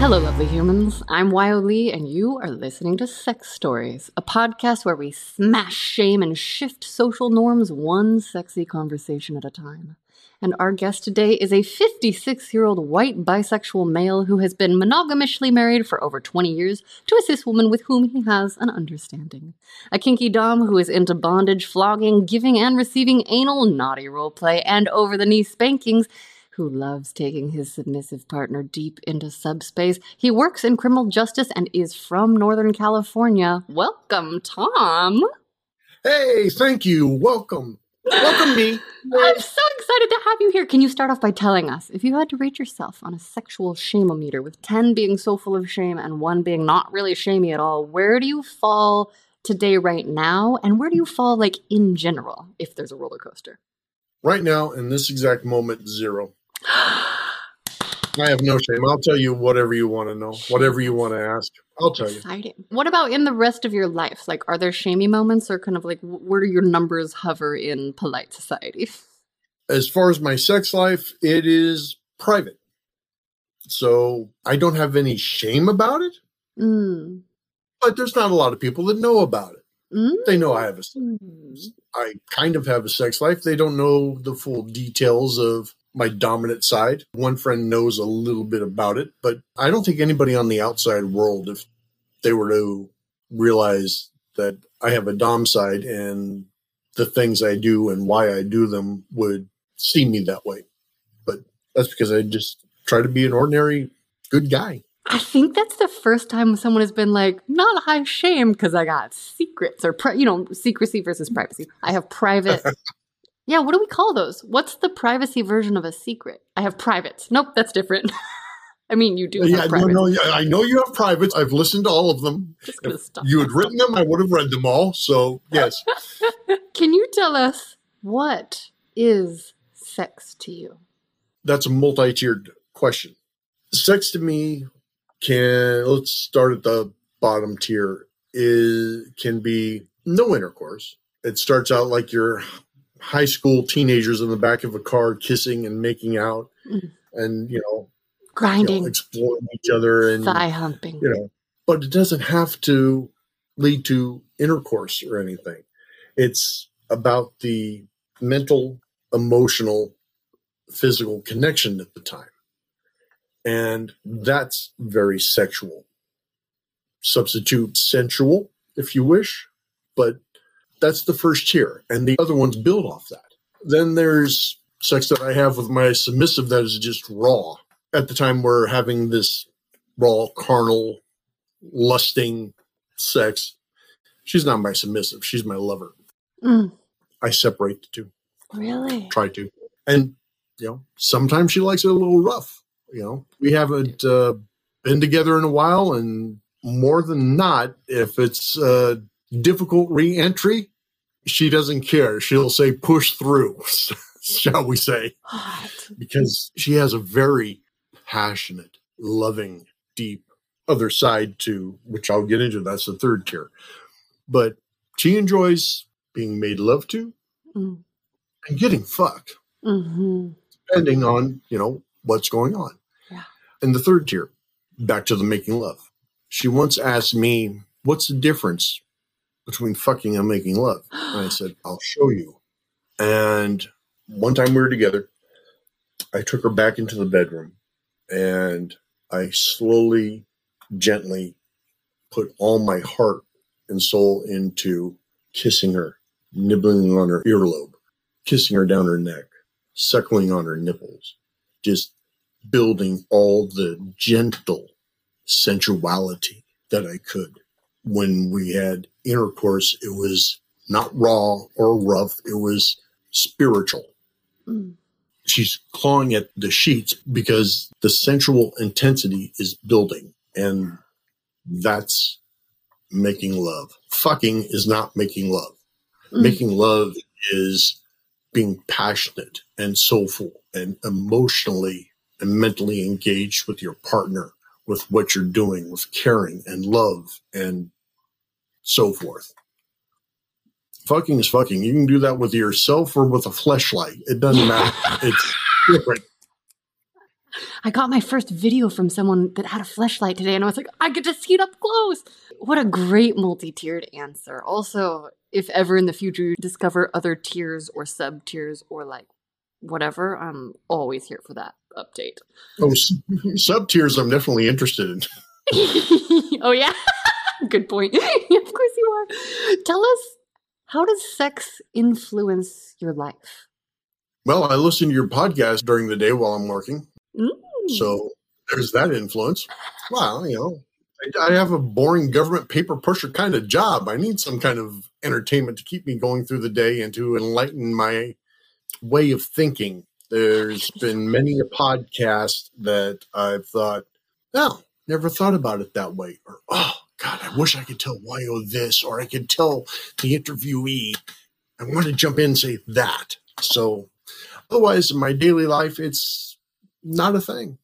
Hello, lovely humans. I'm Wyo Lee, and you are listening to Sex Stories, a podcast where we smash shame and shift social norms one sexy conversation at a time. And our guest today is a 56-year-old white bisexual male who has been monogamously married for over 20 years to a cis woman with whom he has an understanding. A kinky dom who is into bondage, flogging, giving and receiving anal, naughty roleplay, and over-the-knee spankings, who loves taking his submissive partner deep into subspace. He works in criminal justice and is from Northern California. Welcome, Tom. Hey, thank you. Welcome. Welcome me. I'm so excited to have you here. Can you start off by telling us, if you had to rate yourself on a sexual shame-o-meter, with 10 being so full of shame and 1 being not really shamey at all, where do you fall today right now? And where do you fall, like, in general, if there's a roller coaster? Right now, in this exact moment, 0. I have no shame. I'll tell you whatever you want to know, whatever you want to ask. I'll tell you. Exciting. What about in the rest of your life? Like, are there shamey moments, or kind of like, where do your numbers hover in polite society? As far as my sex life, it is private. So I don't have any shame about it. But there's not a lot of people that know about it. They know I have I kind of have a sex life. They don't know the full details of my dominant side. One friend knows a little bit about it, but I don't think anybody on the outside world, if they were to realize that I have a dom side and the things I do and why I do them, would see me that way. But that's because I just try to be an ordinary good guy. I think that's the first time someone has been like, not high shame because I got secrets, or, secrecy versus privacy. I have private. Yeah, what do we call those? What's the privacy version of a secret? I have privates. Nope, that's different. I mean, you do have privates. No, I know you have privates. I've listened to all of them. If you had written them, I would have read them all. So, yes. Can you tell us, what is sex to you? That's a multi-tiered question. Sex to me let's start at the bottom tier, can be no intercourse. It starts out like you're high school teenagers in the back of a car kissing and making out and, grinding, exploring each other and thigh humping, but it doesn't have to lead to intercourse or anything. It's about the mental, emotional, physical connection at the time. And that's very sexual. Substitute sensual, if you wish, but that's the first tier, and the other ones build off that. Then there's sex that I have with my submissive that is just raw. At the time we're having this raw, carnal, lusting sex, she's not my submissive. She's my lover. I separate the two. Really? Try to. And, sometimes she likes it a little rough. We haven't been together in a while, and more than not, if it's difficult re-entry, she doesn't care. She'll say push through, shall we say. What? Because she has a very passionate, loving, deep other side to, which I'll get into. That's the third tier. But she enjoys being made love to and getting fucked, depending on, what's going on. Yeah. And the third tier, back to the making love. She once asked me, what's the difference between fucking and making love? And I said, I'll show you. And one time we were together, I took her back into the bedroom and I slowly, gently put all my heart and soul into kissing her, nibbling on her earlobe, kissing her down her neck, suckling on her nipples, just building all the gentle sensuality that I could. When we had intercourse, it was not raw or rough. It was spiritual. She's clawing at the sheets because the sensual intensity is building, and that's making love. Fucking is not making love. Making love is being passionate and soulful and emotionally and mentally engaged with your partner, with what you're doing, with caring and love and so forth. Fucking is fucking. You can do that with yourself or with a fleshlight. It doesn't matter. It's different. I got my first video from someone that had a fleshlight today, and I was like, I get to see it up close. What a great multi-tiered answer. Also, if ever in the future you discover other tiers or sub-tiers or like whatever, I'm always here for that update. Oh, sub-tiers I'm definitely interested in. Oh, yeah? Good point. Of course you are. Tell us, how does sex influence your life? Well, I listen to your podcast during the day while I'm working. So there's that influence. Well, I have a boring government paper pusher kind of job. I need some kind of entertainment to keep me going through the day and to enlighten my way of thinking. There's been many a podcast that I've thought, oh, never thought about it that way. Or, oh, God, I wish I could tell Wyo this, or I could tell the interviewee. I want to jump in and say that. So otherwise, in my daily life, it's not a thing.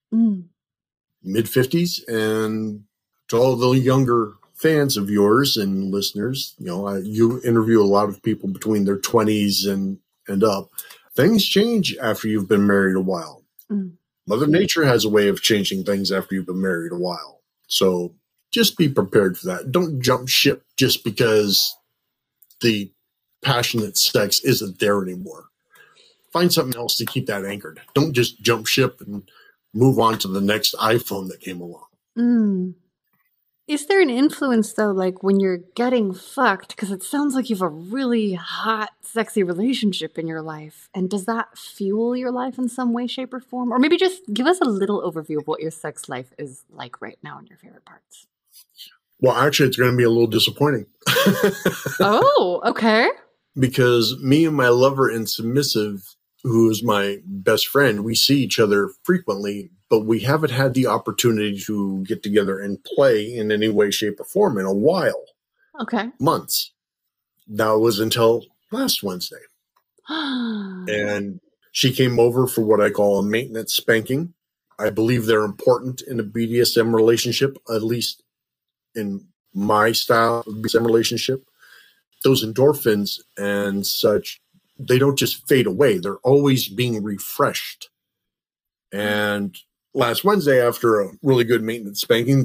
Mid-50s, and to all the younger fans of yours and listeners, you interview a lot of people between their 20s and up. Things change after you've been married a while. Mother Nature has a way of changing things after you've been married a while. So just be prepared for that. Don't jump ship just because the passionate sex isn't there anymore. Find something else to keep that anchored. Don't just jump ship and move on to the next iPhone that came along. Is there an influence, though, like when you're getting fucked? Because it sounds like you have a really hot, sexy relationship in your life. And does that fuel your life in some way, shape, or form? Or maybe just give us a little overview of what your sex life is like right now and your favorite parts. Well, actually, it's going to be a little disappointing. Oh, okay. Because me and my lover and submissive, who is my best friend, we see each other frequently, but we haven't had the opportunity to get together and play in any way, shape, or form in a while. Okay. Months. That was until last Wednesday. And she came over for what I call a maintenance spanking. I believe they're important in a BDSM relationship, at least in my style of BDSM relationship. Those endorphins and such, they don't just fade away. They're always being refreshed. And last Wednesday, after a really good maintenance spanking,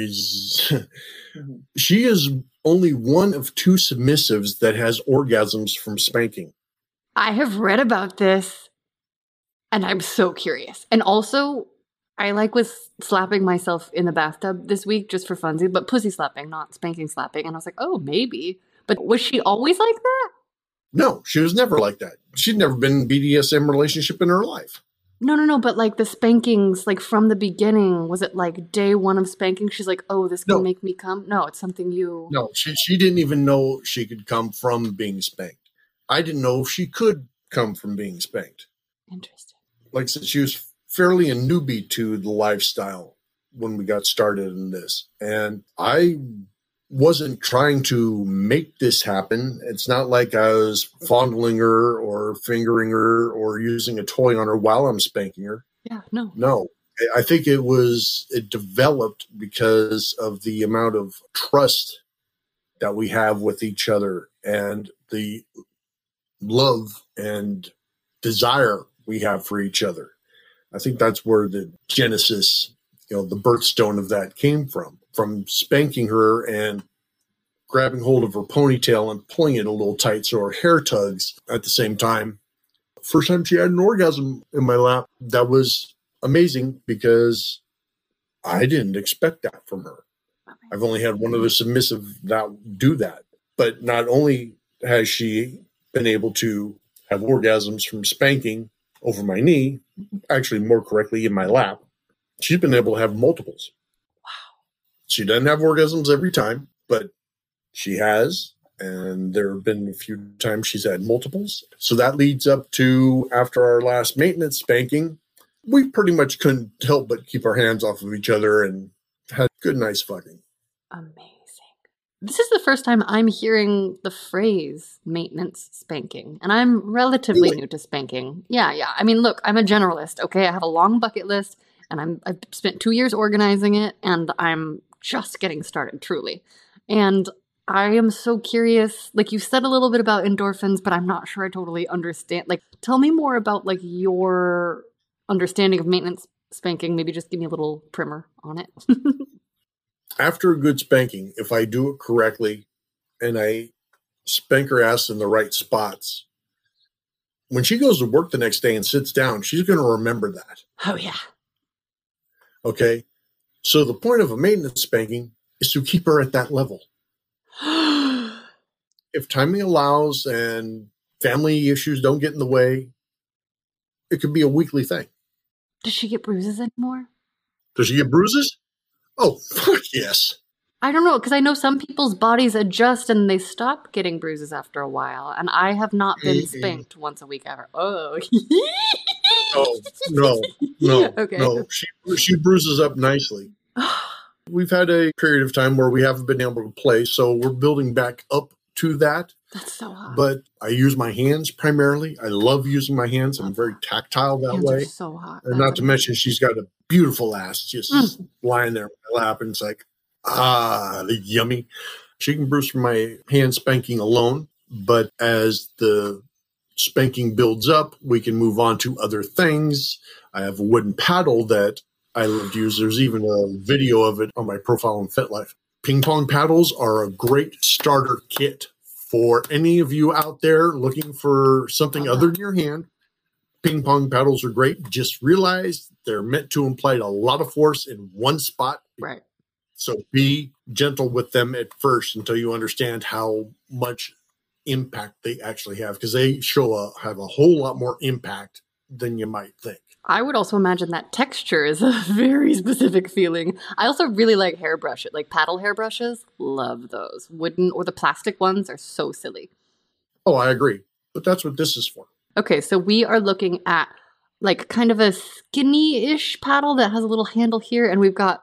she is only one of two submissives that has orgasms from spanking. I have read about this, and I'm so curious. And also, I was slapping myself in the bathtub this week just for funsies, but pussy slapping, not spanking slapping. And I was like, oh, maybe. But was she always like that? No, she was never like that. She'd never been in a BDSM relationship in her life. No, but like the spankings, like from the beginning, was it like day one of spanking? She's like, oh, this can make me come? No, it's something you... No, she didn't even know she could come from being spanked. I didn't know if she could come from being spanked. Interesting. Like I said, she was fairly a newbie to the lifestyle when we got started in this. And I wasn't trying to make this happen. It's not like I was fondling her or fingering her or using a toy on her while I'm spanking her. Yeah, no. No. I think it developed because of the amount of trust that we have with each other and the love and desire we have for each other. I think that's where the genesis, the birthstone of that came from spanking her and grabbing hold of her ponytail and pulling it a little tight so her hair tugs at the same time. First time she had an orgasm in my lap, that was amazing because I didn't expect that from her. I've only had one other submissive that do that. But not only has she been able to have orgasms from spanking over my knee, actually more correctly in my lap, she's been able to have multiples. Wow. She doesn't have orgasms every time, but she has, and there have been a few times she's had multiples. So that leads up to, after our last maintenance spanking, we pretty much couldn't help but keep our hands off of each other and had good, nice fucking. Amazing. This is the first time I'm hearing the phrase maintenance spanking, and I'm relatively new to spanking. Yeah. I mean, look, I'm a generalist, okay? I have a long bucket list, and I've spent 2 years organizing it, and I'm just getting started, truly. And I am so curious. Like, you said a little bit about endorphins, but I'm not sure I totally understand. Like, tell me more about, like, your understanding of maintenance spanking? Maybe just give me a little primer on it. After a good spanking, if I do it correctly and I spank her ass in the right spots, when she goes to work the next day and sits down, she's going to remember that. Oh, yeah. Okay? So the point of a maintenance spanking is to keep her at that level. If timing allows and family issues don't get in the way, it could be a weekly thing. Does she get bruises anymore? Does she get bruises? Oh, fuck yes. I don't know, because I know some people's bodies adjust and they stop getting bruises after a while, and I have not been spanked once a week ever. Oh. No. Okay. No. She bruises up nicely. We've had a period of time where we haven't been able to play, so we're building back up to that. That's so hot. But I use my hands primarily. I love using my hands. I'm very tactile that hands way. Are so hot. And not to mention, she's got a beautiful ass just lying there in my lap, and it's like, yummy. She can bruise from my hand spanking alone, but as the spanking builds up, we can move on to other things. I have a wooden paddle that I love to use. There's even a video of it on my profile on FitLife. Ping pong paddles are a great starter kit for any of you out there looking for something other than your hand. Ping pong paddles are great. Just realize they're meant to imply a lot of force in one spot. Right. So be gentle with them at first until you understand how much impact they actually have, because they have a whole lot more impact than you might think. I would also imagine that texture is a very specific feeling. I also really like hairbrushes, like paddle hairbrushes. Love those. Wooden or the plastic ones are so silly. Oh, I agree. But that's what this is for. Okay, so we are looking at like kind of a skinny-ish paddle that has a little handle here, and we've got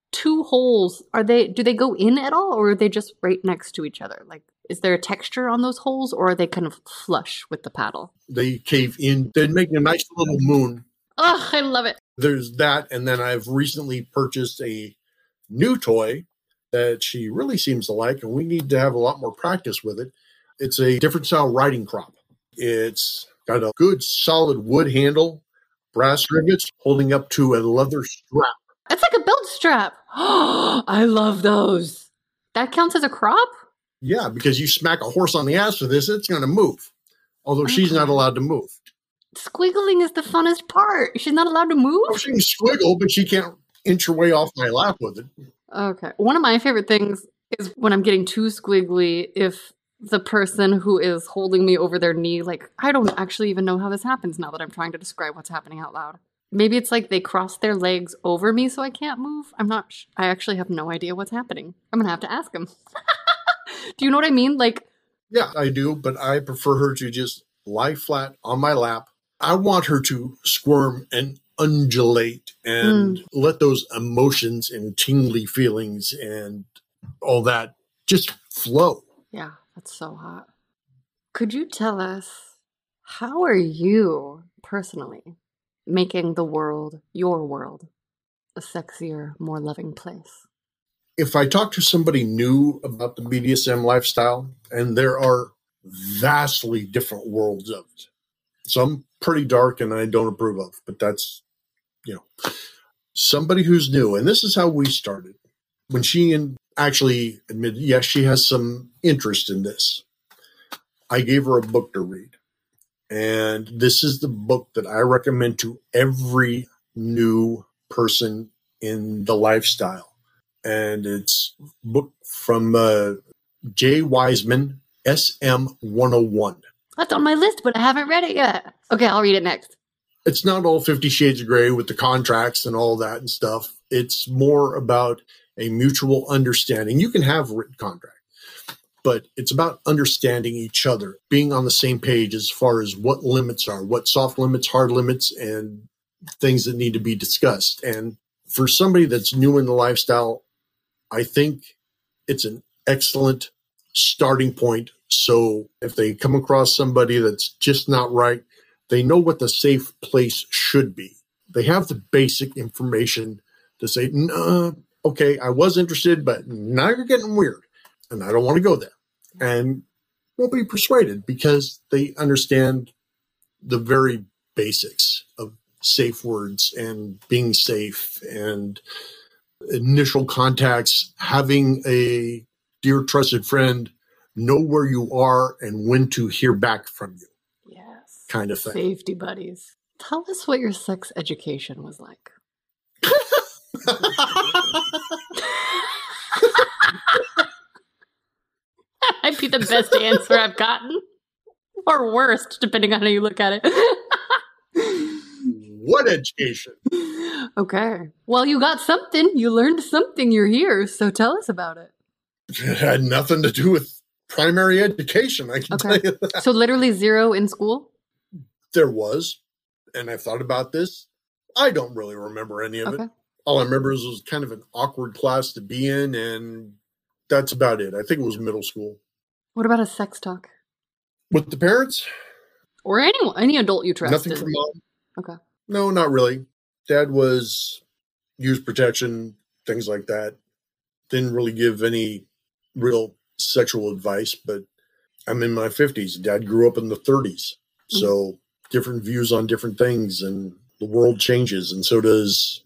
2 holes. Do they go in at all, or are they just right next to each other? Like, is there a texture on those holes, or are they kind of flush with the paddle? They cave in. They make a nice little moon. Oh, I love it. There's that, and then I've recently purchased a new toy that she really seems to like, and we need to have a lot more practice with it. It's a different style riding crop. It's got a good solid wood handle, brass rivets holding up to a leather strap. It's like a belt strap. Oh, I love those. That counts as a crop? Yeah, because you smack a horse on the ass with this, it's going to move. Although she's not allowed to move. Squiggling is the funnest part. She's not allowed to move? Oh, she can squiggle, but she can't inch her way off my lap with it. Okay. One of my favorite things is when I'm getting too squiggly, if the person who is holding me over their knee, like, I don't actually even know how this happens now that I'm trying to describe what's happening out loud. Maybe it's like they cross their legs over me so I can't move. I actually have no idea what's happening. I'm going to have to ask him. Do you know what I mean? Like, yeah, I do, but I prefer her to just lie flat on my lap. I want her to squirm and undulate and let those emotions and tingly feelings and all that just flow. Yeah, that's so hot. Could you tell us, how are you personally making the world, your world, a sexier, more loving place? If I talk to somebody new about the BDSM lifestyle, and there are vastly different worlds of it, some pretty dark and I don't approve of, but that's, somebody who's new. And this is how we started. When she actually admitted, yes, she has some interest in this, I gave her a book to read. And this is the book that I recommend to every new person in the lifestyle. And it's a book from Jay Wiseman, SM 101. That's on my list, but I haven't read it yet. Okay, I'll read it next. It's not all 50 Shades of Grey with the contracts and all that and stuff. It's more about a mutual understanding. You can have a written contract, but it's about understanding each other, being on the same page as far as what limits are, what soft limits, hard limits, and things that need to be discussed. And for somebody that's new in the lifestyle, I think it's an excellent starting point. So if they come across somebody that's just not right, they know what the safe place should be. They have the basic information to say, no, okay, I was interested, but now you're getting weird and I don't want to go there. And they'll be persuaded because they understand the very basics of safe words and being safe and initial contacts, having a dear trusted friend know where you are and when to hear back from you. Yes. Kind of thing. Safety buddies. Tell us what your sex education was like. That might be the best answer I've gotten. Or worst, depending on how you look at it. What education? Okay. Well, you got something. You learned something. You're here. So tell us about it. It had nothing to do with primary education, I can tell you that. So literally 0 in school? There was. And I've thought about this. I don't really remember any of it. All I remember is it was kind of an awkward class to be in, and that's about it. I think it was middle school. What about a sex talk? With the parents? Or anyone, any adult you trusted? Nothing from mom. Okay. No, not really. Dad was use protection, things like that. Didn't really give any real sexual advice, but I'm in my 50s. Dad grew up in the 30s. So different views on different things, and the world changes, and so does,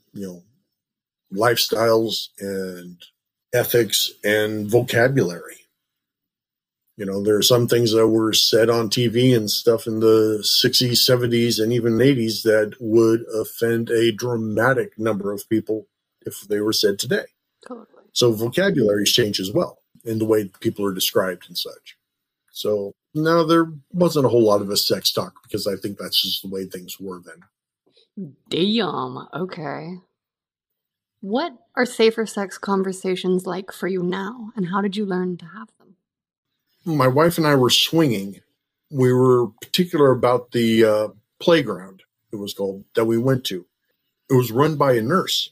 lifestyles and ethics and vocabulary. There are some things that were said on TV and stuff in the 60s, 70s, and even 80s that would offend a dramatic number of people if they were said today. Totally. So vocabularies change as well in the way people are described and such. So no, there wasn't a whole lot of a sex talk because I think that's just the way things were then. Damn. Okay. What are safer sex conversations like for you now, and how did you learn to have them? My wife and I were swinging. We were particular about the playground, it was called, that we went to. It was run by a nurse.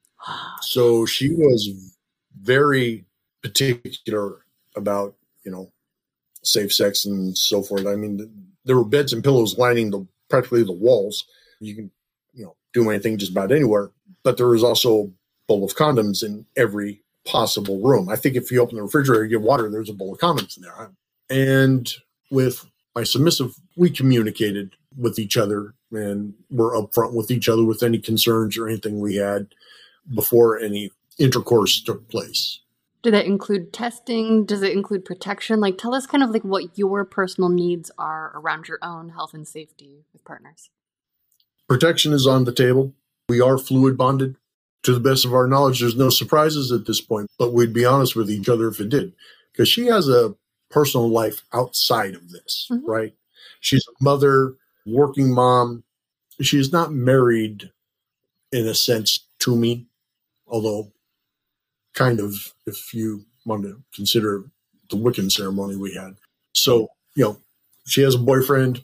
So she was very particular about, safe sex and so forth. I mean, there were beds and pillows lining practically the walls. You can, do anything just about anywhere. But there was also a bowl of condoms in every possible room. I think if you open the refrigerator and get water, there's a bowl of condoms in there. And with my submissive, we communicated with each other and were upfront with each other with any concerns or anything we had before any intercourse took place. Did that include testing? Does it include protection? Tell us kind of what your personal needs are around your own health and safety with partners. Protection is on the table. We are fluid bonded. To the best of our knowledge, there's no surprises at this point, but we'd be honest with each other if it did. Because she has a personal life outside of this, right? She's a mother, working mom. She is not married in a sense to me, although kind of, if you want to consider the Wiccan ceremony we had. So, she has a boyfriend,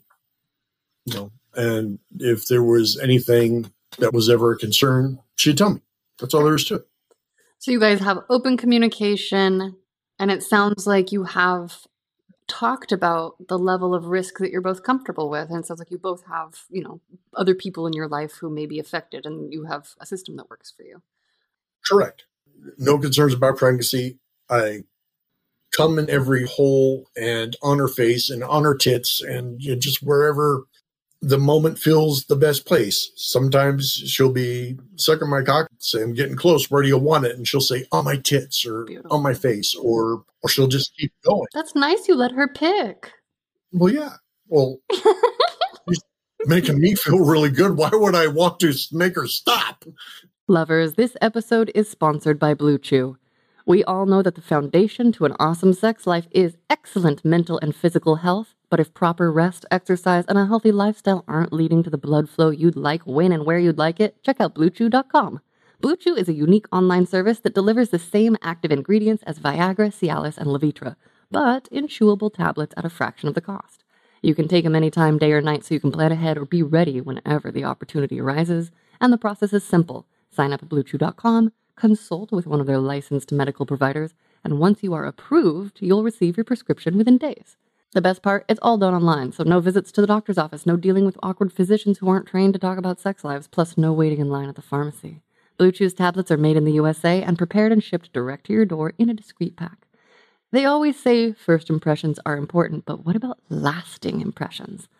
and if there was anything that was ever a concern, she'd tell me. That's all there is to it. So you guys have open communication, and it sounds like you have talked about the level of risk that you're both comfortable with. And it sounds like you both have, other people in your life who may be affected, and you have a system that works for you. Correct. No concerns about pregnancy. I come in every hole and on her face and on her tits and just wherever the moment feels the best place. Sometimes she'll be sucking my cock, say, I'm getting close, where do you want it? And she'll say, on my tits or on my face, or she'll just keep going. That's nice. You let her pick. Well, yeah. Well, she's making me feel really good. Why would I want to make her stop? Lovers, this episode is sponsored by Blue Chew. We all know that the foundation to an awesome sex life is excellent mental and physical health, but if proper rest, exercise, and a healthy lifestyle aren't leading to the blood flow you'd like when and where you'd like it, check out BlueChew.com. Blue Chew is a unique online service that delivers the same active ingredients as Viagra, Cialis, and Levitra, but in chewable tablets at a fraction of the cost. You can take them anytime, day or night, so you can plan ahead or be ready whenever the opportunity arises, and the process is simple. Sign up at BlueChew.com, consult with one of their licensed medical providers, and once you are approved, you'll receive your prescription within days. The best part, it's all done online, so no visits to the doctor's office, no dealing with awkward physicians who aren't trained to talk about sex lives, plus no waiting in line at the pharmacy. Blue Chew's tablets are made in the USA and prepared and shipped direct to your door in a discreet pack. They always say first impressions are important, but what about lasting impressions?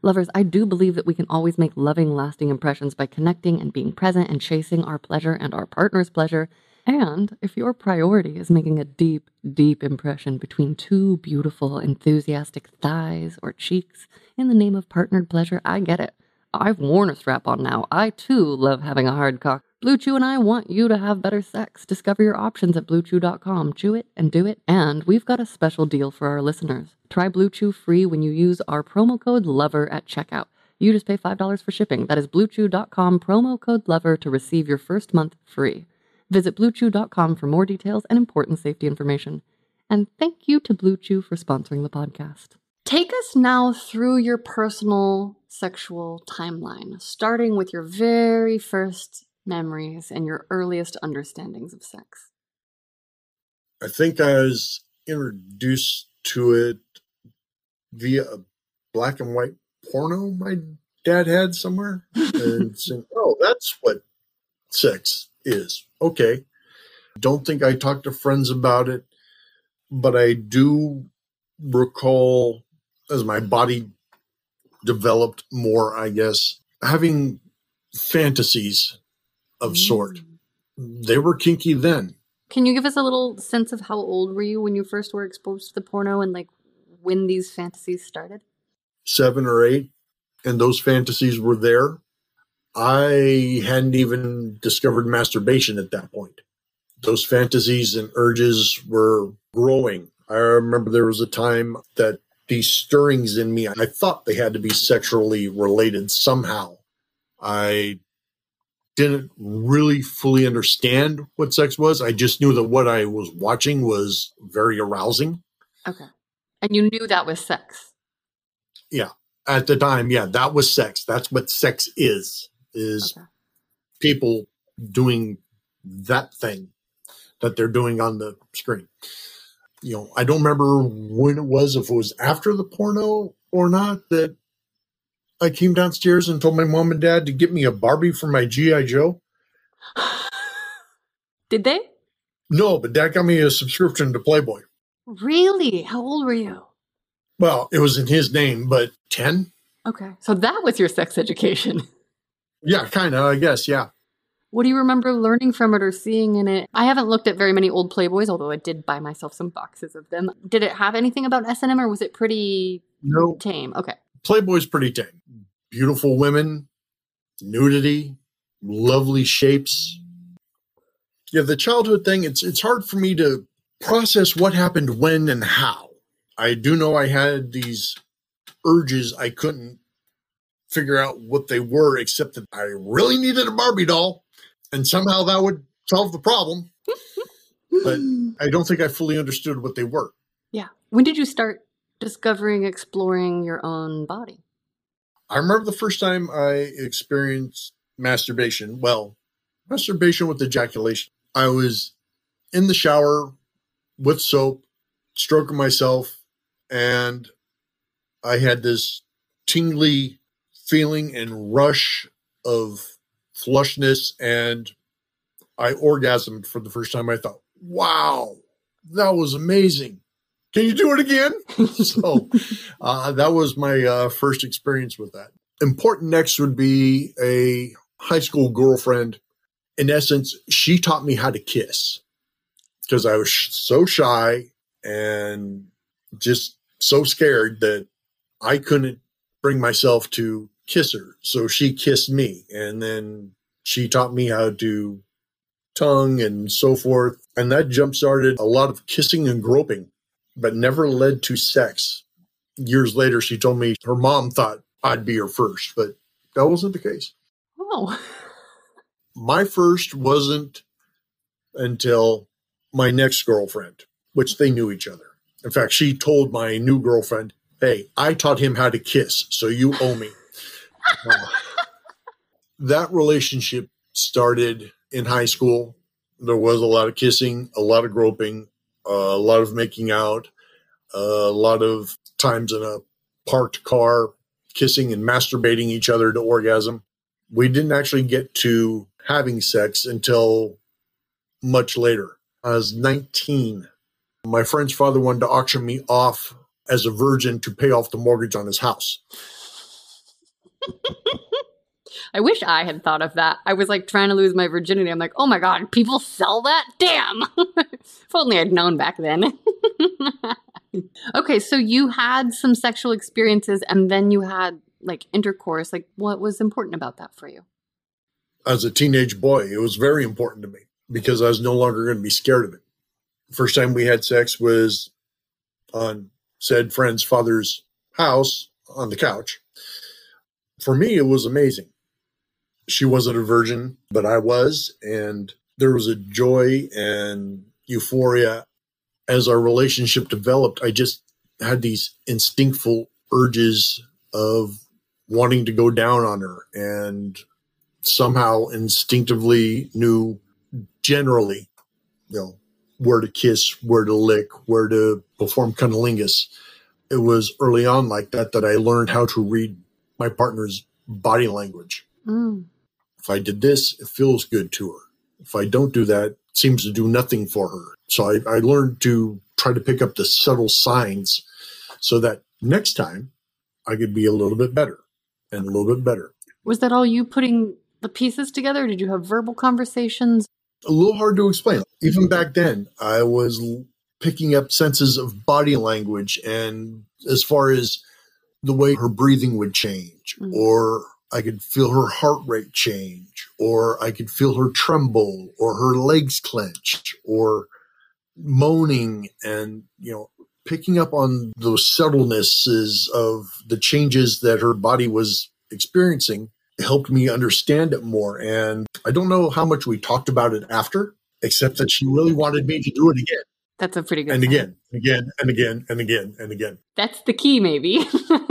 Lovers, I do believe that we can always make loving, lasting impressions by connecting and being present and chasing our pleasure and our partner's pleasure. And if your priority is making a deep, deep impression between two beautiful, enthusiastic thighs or cheeks in the name of partnered pleasure, I get it. I've worn a strap-on now. I, too, love having a hard cock. Blue Chew and I want you to have better sex. Discover your options at BlueChew.com. Chew it and do it. And we've got a special deal for our listeners. Try Blue Chew free when you use our promo code LOVER at checkout. You just pay $5 for shipping. That is BlueChew.com, promo code LOVER to receive your first month free. Visit BlueChew.com for more details and important safety information. And thank you to Blue Chew for sponsoring the podcast. Take us now through your personal sexual timeline, starting with your very first memories and your earliest understandings of sex. I think I was introduced to it via a black and white porno my dad had somewhere. And saying, oh, that's what sex is. Okay. Don't think I talked to friends about it, but I do recall as my body developed more, I guess, having fantasies of sort. They were kinky then. Can you give us a little sense of how old were you when you first were exposed to the porno and like when these fantasies started? 7 or 8. And those fantasies were there. I hadn't even discovered masturbation at that point. Those fantasies and urges were growing. I remember there was a time that these stirrings in me, I thought they had to be sexually related somehow. I didn't really fully understand what sex was. I just knew that what I was watching was very arousing. Okay. And you knew that was sex? Yeah. At the time, yeah, that was sex. That's what sex is okay. People doing that thing that they're doing on the screen. You know, I don't remember when it was, if it was after the porno or not, that I came downstairs and told my mom and dad to get me a Barbie for my G.I. Joe. Did they? No, but Dad got me a subscription to Playboy. Really? How old were you? Well, it was in his name, but 10. Okay. So that was your sex education. Yeah, kind of, I guess, yeah. What do you remember learning from it or seeing in it? I haven't looked at very many old Playboys, although I did buy myself some boxes of them. Did it have anything about S&M or was it pretty tame? Okay. Playboy's pretty tame. Beautiful women, nudity, lovely shapes. Yeah, the childhood thing, it's hard for me to process what happened when and how. I do know I had these urges. I couldn't figure out what they were, except that I really needed a Barbie doll. And somehow that would solve the problem. But I don't think I fully understood what they were. Yeah. When did you start discovering, exploring your own body? I remember the first time I experienced masturbation. Well, masturbation with ejaculation. I was in the shower with soap, stroking myself, and I had this tingly feeling and rush of flushness, and I orgasmed for the first time. I thought, wow, that was amazing. Can you do it again? So that was my first experience with that. Important next would be a high school girlfriend. In essence, she taught me how to kiss because I was so shy and just so scared that I couldn't bring myself to kiss her. So she kissed me, and then she taught me how to tongue and so forth. And that jump-started a lot of kissing and groping, but never led to sex. Years later, she told me her mom thought I'd be her first, but that wasn't the case. Oh. My first wasn't until my next girlfriend, which they knew each other. In fact, she told my new girlfriend, hey, I taught him how to kiss, so you owe me. That relationship started in high school. There was a lot of kissing, a lot of groping, a lot of making out, a lot of times in a parked car, kissing and masturbating each other to orgasm. We didn't actually get to having sex until much later. I was 19. My friend's father wanted to auction me off as a virgin to pay off the mortgage on his house. I wish I had thought of that. I was like trying to lose my virginity. I'm like, oh my God, people sell that? Damn. If only I'd known back then. Okay, so you had some sexual experiences and then you had like intercourse. Like, what was important about that for you? As a teenage boy, it was very important to me because I was no longer going to be scared of it. First time we had sex was on said friend's father's house on the couch. For me, it was amazing. She wasn't a virgin, but I was, and there was a joy and euphoria. As our relationship developed, I just had these instinctful urges of wanting to go down on her and somehow instinctively knew generally, where to kiss, where to lick, where to perform cunnilingus. It was early on like that I learned how to read my partner's body language. Mm. If I did this, it feels good to her. If I don't do that, it seems to do nothing for her. So I learned to try to pick up the subtle signs so that next time I could be a little bit better and a little bit better. Was that all you putting the pieces together? Did you have verbal conversations? A little hard to explain. Even back then, I was picking up senses of body language, and as far as the way her breathing would change, or I could feel her heart rate change, or I could feel her tremble, or her legs clench, or moaning, and, picking up on those subtlenesses of the changes that her body was experiencing helped me understand it more. And I don't know how much we talked about it after, except that she really wanted me to do it again. That's a pretty good And sign. again, and again, and again, and again. That's the key, maybe.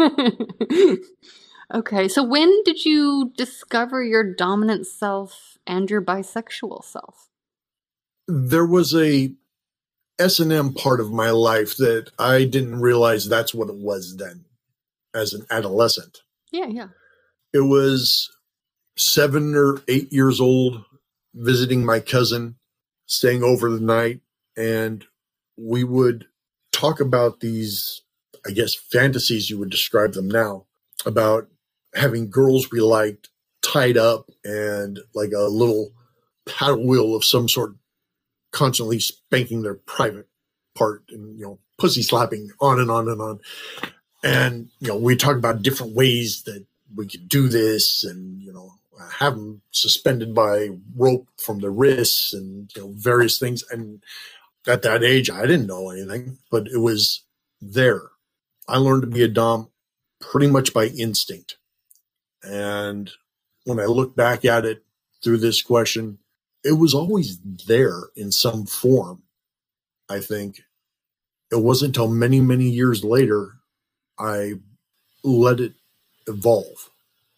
Okay, so when did you discover your dominant self and your bisexual self? There was a S&M part of my life that I didn't realize that's what it was then as an adolescent. Yeah. It was 7 or 8 years old, visiting my cousin, staying over the night, and we would talk about these, I guess, fantasies, you would describe them now, about having girls we liked tied up and like a little paddle wheel of some sort, constantly spanking their private part and, pussy slapping on and on and on. And, we talk about different ways that we could do this and, have them suspended by rope from the wrists and, various things. And at that age, I didn't know anything, but it was there. I learned to be a dom pretty much by instinct. And when I look back at it through this question, it was always there in some form, I think. It wasn't until many, many years later I let it evolve.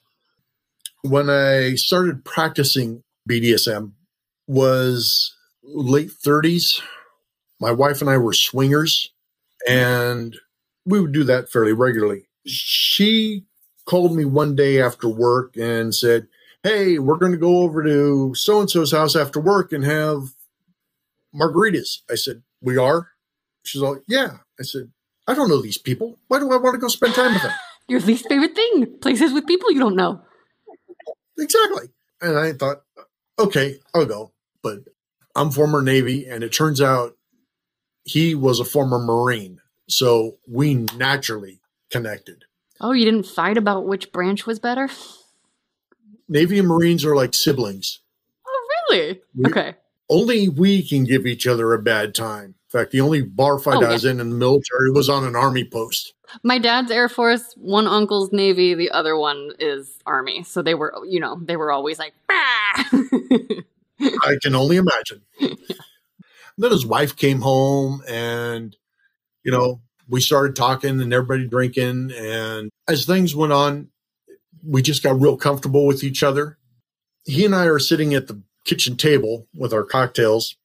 When I started practicing BDSM was late 30s. My wife and I were swingers, and we would do that fairly regularly. She called me one day after work and said, "Hey, we're going to go over to so-and-so's house after work and have margaritas." I said, "We are?" She's like, "Yeah." I said, "I don't know these people. Why do I want to go spend time with them?" Your least favorite thing, places with people you don't know. Exactly. And I thought, okay, I'll go. But I'm former Navy, and it turns out he was a former Marine. So we naturally connected. Oh, you didn't fight about which branch was better? Navy and Marines are like siblings. Oh, really? Okay. Only we can give each other a bad time. In fact, the only bar fight I was in the military was on an Army post. My dad's Air Force, one uncle's Navy, the other one is Army. So they were, they were always like, bah! I can only imagine. Yeah. Then his wife came home and, we started talking and everybody drinking. And as things went on, we just got real comfortable with each other. He and I are sitting at the kitchen table with our cocktails.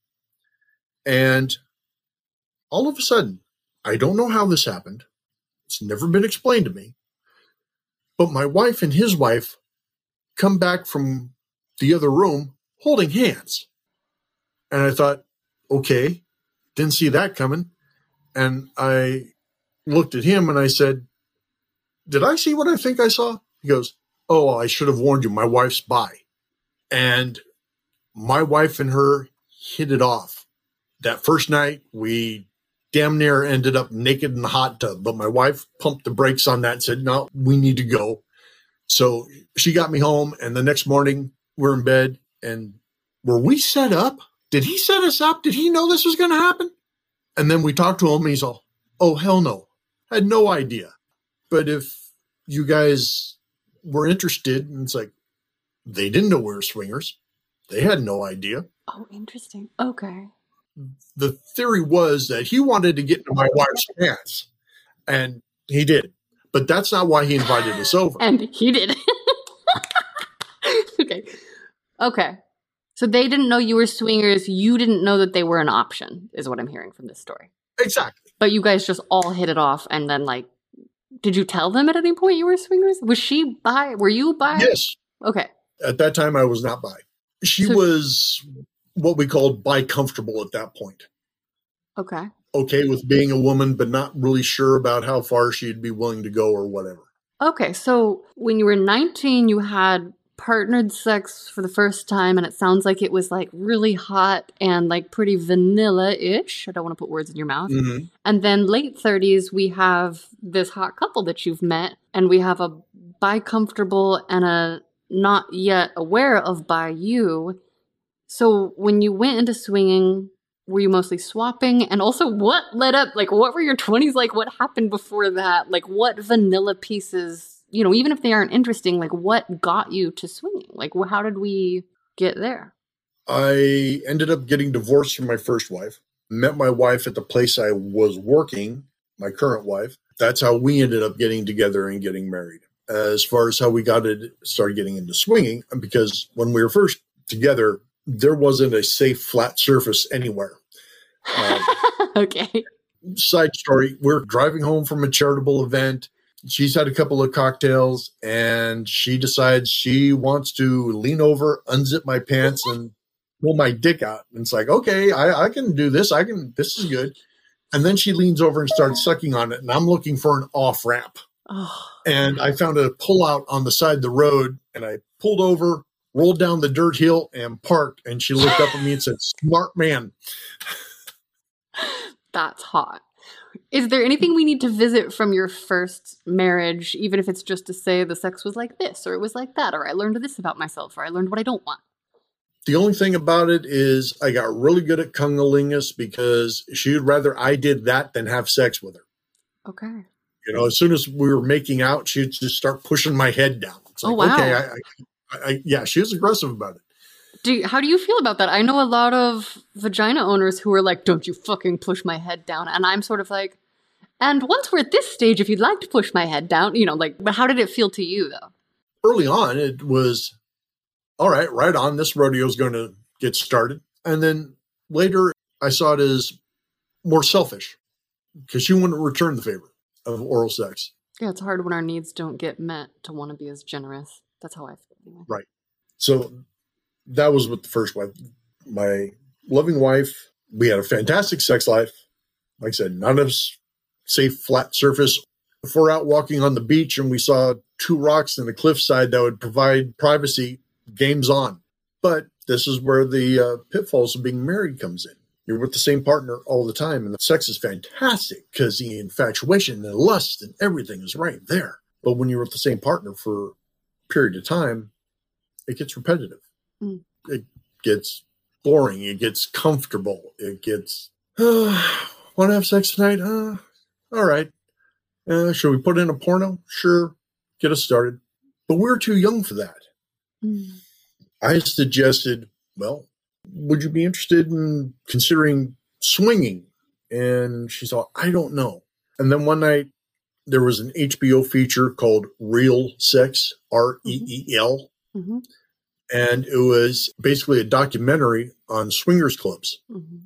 And all of a sudden, I don't know how this happened. It's never been explained to me. But my wife and his wife come back from the other room holding hands. And I thought, okay, didn't see that coming. And I looked at him and I said, "Did I see what I think I saw?" He goes, oh, I should have warned you. My wife's bi. And my wife and her hit it off. That first night, we damn near ended up naked in the hot tub. But my wife pumped the brakes on that and said, no, we need to go. So she got me home. And the next morning, we're in bed. And were we set up? Did he set us up? Did he know this was going to happen? And then we talked to him and he's all, oh, hell no. I had no idea. But if you guys were interested, and it's like, they didn't know we were swingers. They had no idea. Oh, interesting. Okay. The theory was that he wanted to get into my wife's pants. And he did. But that's not why he invited us over. And he did. Okay. Okay. So they didn't know you were swingers. You didn't know that they were an option, is what I'm hearing from this story. Exactly. But you guys just all hit it off. And then, like, did you tell them at any point you were swingers? Was she bi? Were you bi? Yes. Okay. At that time, I was not bi. She was what we called bi-comfortable at that point. Okay. Okay with being a woman, but not really sure about how far she'd be willing to go or whatever. Okay. So when you were 19, you had partnered sex for the first time, and it sounds like it was like really hot and like pretty vanilla-ish. I don't want to put words in your mouth. Mm-hmm. And then late 30s, we have this hot couple that you've met, and we have a bi-comfortable and a not yet aware of bi you. So when you went into swinging, were you mostly swapping? And also, what led up? Like, what were your 20s like? What happened before that? Like, what vanilla pieces, you know, even if they aren't interesting, like, what got you to swinging? Like, how did we get there? I ended up getting divorced from my first wife, met my wife at the place I was working, my current wife. That's how we ended up getting together and getting married. As far as how we started getting into swinging, because when we were first together, there wasn't a safe flat surface anywhere. Okay. Side story, we're driving home from a charitable event. She's had a couple of cocktails and she decides she wants to lean over, unzip my pants and pull my dick out. And it's like, okay, I can do this. This is good. And then she leans over and starts sucking on it. And I'm looking for an off ramp. Oh. And I found a pull out on the side of the road and I pulled over, rolled down the dirt hill and parked. And she looked up at me and said, smart man. That's hot. Is there anything we need to visit from your first marriage, even if it's just to say the sex was like this, or it was like that, or I learned this about myself, or I learned what I don't want? The only thing about it is I got really good at cunnilingus because she'd rather I did that than have sex with her. Okay. You know, as soon as we were making out, she'd just start pushing my head down. It's like, wow. Okay, yeah, she was aggressive about it. How do you feel about that? I know a lot of vagina owners who are like, don't you fucking push my head down. And I'm sort of like, and once we're at this stage, if you'd like to push my head down, you know, like, but how did it feel to you though? Early on, it was, all right on, this rodeo's going to get started. And then later I saw it as more selfish because she wouldn't return the favor of oral sex. Yeah, it's hard when our needs don't get met to want to be as generous. That's how I feel. Anyway. Right. So that was with the first wife. My loving wife, we had a fantastic sex life. Like I said, none of us safe flat surface. If we're out walking on the beach and we saw two rocks and a cliffside that would provide privacy, game's on. But this is where the pitfalls of being married comes in. You're with the same partner all the time, and the sex is fantastic because the infatuation and the lust and everything is right there. But when you're with the same partner for a period of time, it gets repetitive. Mm. It gets boring. It gets comfortable. It gets, want to have sex tonight? All right. Should we put in a porno? Sure. Get us started. But we're too young for that. Mm. I suggested, well, would you be interested in considering swinging? And she thought, I don't know. And then one night there was an HBO feature called Real Sex, REEL. Mm-hmm. And it was basically a documentary on swingers clubs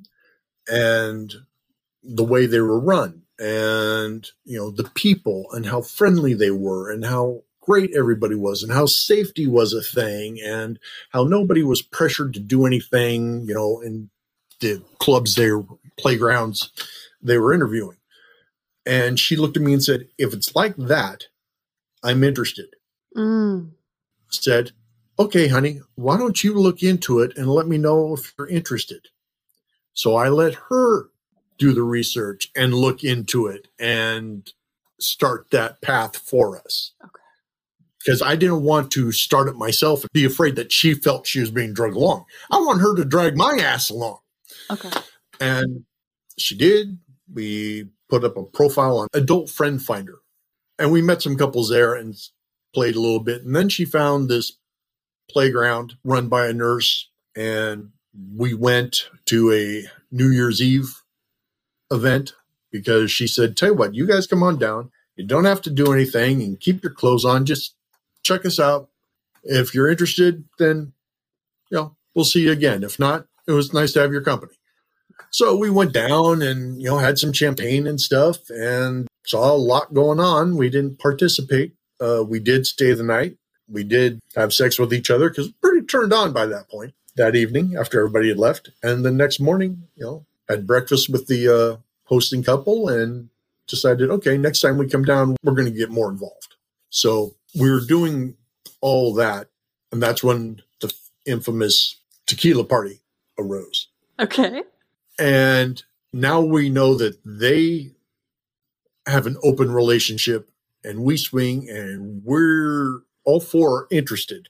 and the way they were run and, you know, the people and how friendly they were and how great everybody was and how safety was a thing and how nobody was pressured to do anything, you know, in the clubs, playgrounds they were interviewing. And she looked at me and said, if it's like that, I'm interested. Mm. said, okay, honey, why don't you look into it and let me know if you're interested? So I let her do the research and look into it and start that path for us. Okay. Because I didn't want to start it myself and be afraid that she felt she was being dragged along. I want her to drag my ass along. Okay. And she did. We put up a profile on Adult Friend Finder. And we met some couples there and played a little bit. And then she found this playground run by a nurse. And we went to a New Year's Eve event because she said, tell you what, you guys come on down. You don't have to do anything and keep your clothes on. Just check us out. If you're interested, then, we'll see you again. If not, it was nice to have your company. So we went down and, had some champagne and stuff and saw a lot going on. We didn't participate. We did stay the night. We did have sex with each other because pretty turned on by that point that evening after everybody had left. And the next morning, had breakfast with the hosting couple and decided, okay, next time we come down, we're going to get more involved. So we were doing all that. And that's when the infamous tequila party arose. Okay. And now we know that they have an open relationship and we swing and we're all four interested.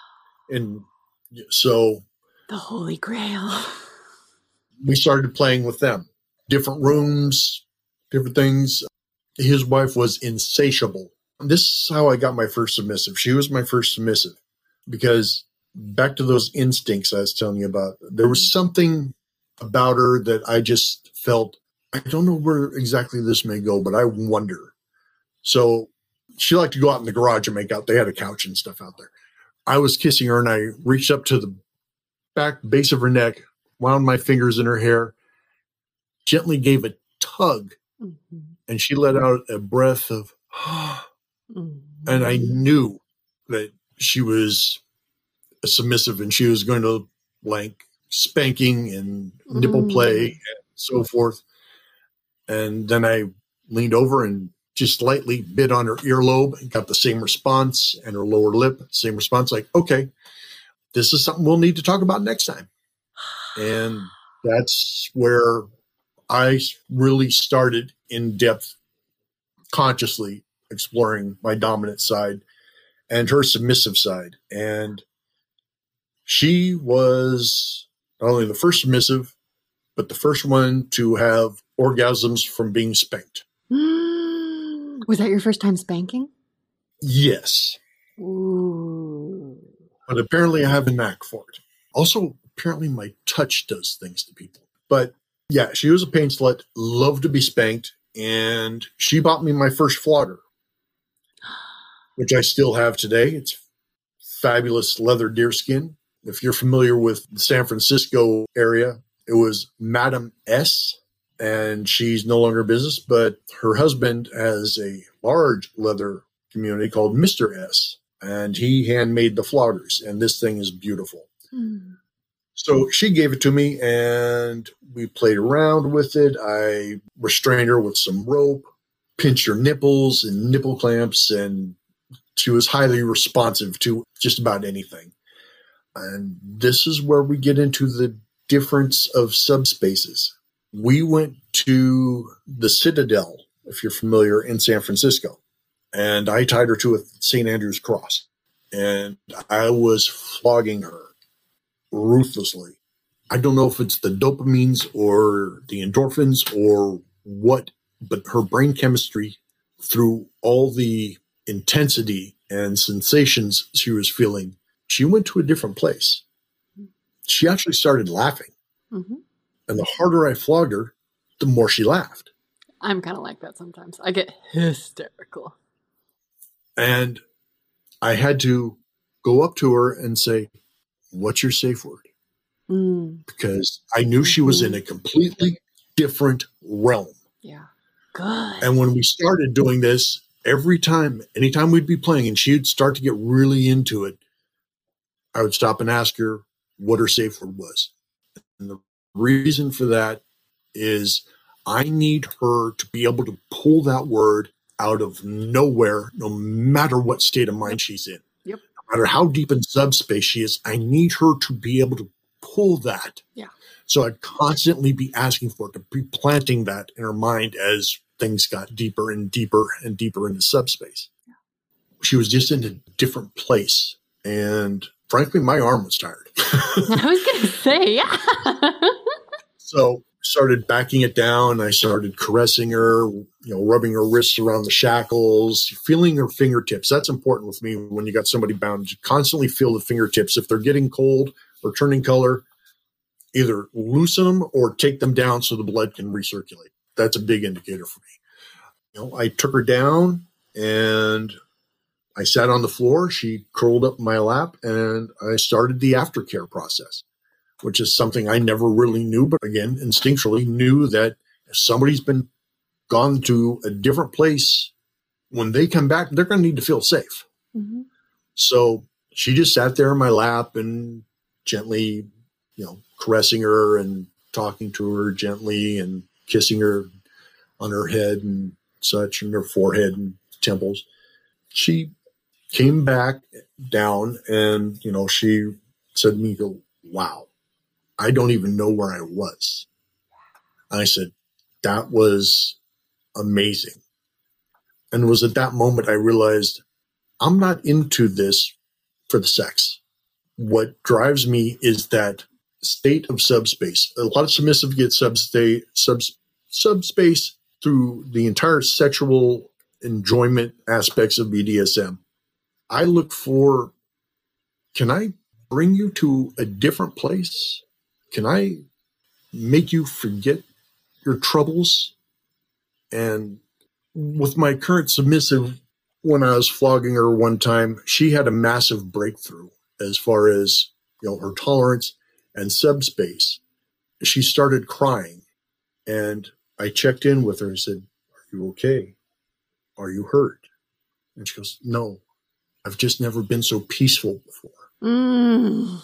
And so the Holy Grail. We started playing with them. Different rooms, different things. His wife was insatiable. This is how I got my first submissive. She was my first submissive because back to those instincts I was telling you about, there was something about her that I just felt, I don't know where exactly this may go, but I wonder. So she liked to go out in the garage and make out. They had a couch and stuff out there. I was kissing her and I reached up to the back base of her neck, wound my fingers in her hair, gently gave a tug, and she let out a breath of, and I knew that she was a submissive and she was going to like spanking and nipple play and so forth. And then I leaned over and just lightly bit on her earlobe and got the same response, and her lower lip, same response, like, okay, this is something we'll need to talk about next time. And that's where I really started in depth, consciously exploring my dominant side and her submissive side. And she was not only the first submissive, but the first one to have orgasms from being spanked. Was that your first time spanking? Yes. Ooh. But apparently I have a knack for it. Also, apparently my touch does things to people. But yeah, she was a pain slut, loved to be spanked, and she bought me my first flogger, which I still have today. It's fabulous leather deerskin. If you're familiar with the San Francisco area, it was Madam S, and she's no longer in business, but her husband has a large leather community called Mr. S, and he handmade the floggers, and this thing is beautiful. So she gave it to me, and we played around with it. I restrained her with some rope, pinched her nipples and nipple clamps, and she was highly responsive to just about anything. And this is where we get into the difference of subspaces. We went to the Citadel, if you're familiar, in San Francisco, and I tied her to a St. Andrew's cross, and I was flogging her ruthlessly. I don't know if it's the dopamines or the endorphins or what, but her brain chemistry, through all the intensity and sensations she was feeling, she went to a different place. She actually started laughing. And the harder I flogged her, the more she laughed. I'm kind of like that sometimes. I get hysterical. And I had to go up to her and say, what's your safe word? Because I knew she was in a completely different realm. Yeah. Good. And when we started doing this, anytime we'd be playing and she'd start to get really into it, I would stop and ask her what her safe word was. And the reason for that is I need her to be able to pull that word out of nowhere, no matter what state of mind she's in. Yep. No matter how deep in subspace she is, I need her to be able to pull that. Yeah. So I'd constantly be asking for it, to be planting that in her mind as things got deeper and deeper and deeper into subspace. Yeah. She was just in a different place. And frankly, my arm was tired. I was going to say, yeah. So started backing it down. I started caressing her, rubbing her wrists around the shackles, feeling her fingertips. That's important with me when you got somebody bound. You constantly feel the fingertips. If they're getting cold or turning color, either loosen them or take them down so the blood can recirculate. That's a big indicator for me. I took her down and I sat on the floor. She curled up in my lap and I started the aftercare process, which is something I never really knew, but again, instinctually knew that if somebody's been gone to a different place, when they come back, they're going to need to feel safe. Mm-hmm. So she just sat there in my lap and gently, caressing her and talking to her gently and kissing her on her head and such, and her forehead and temples. She came back down and, she said to me, wow, I don't even know where I was. And I said, that was amazing. And it was at that moment I realized I'm not into this for the sex. What drives me is that state of subspace. A lot of submissive get subspace through the entire sexual enjoyment aspects of BDSM. I look for, can I bring you to a different place? Can I make you forget your troubles? And with my current submissive, when I was flogging her one time, she had a massive breakthrough as far as, her tolerance and subspace. She started crying and I checked in with her and said, are you okay? Are you hurt? And she goes, no, I've just never been so peaceful before. Mm.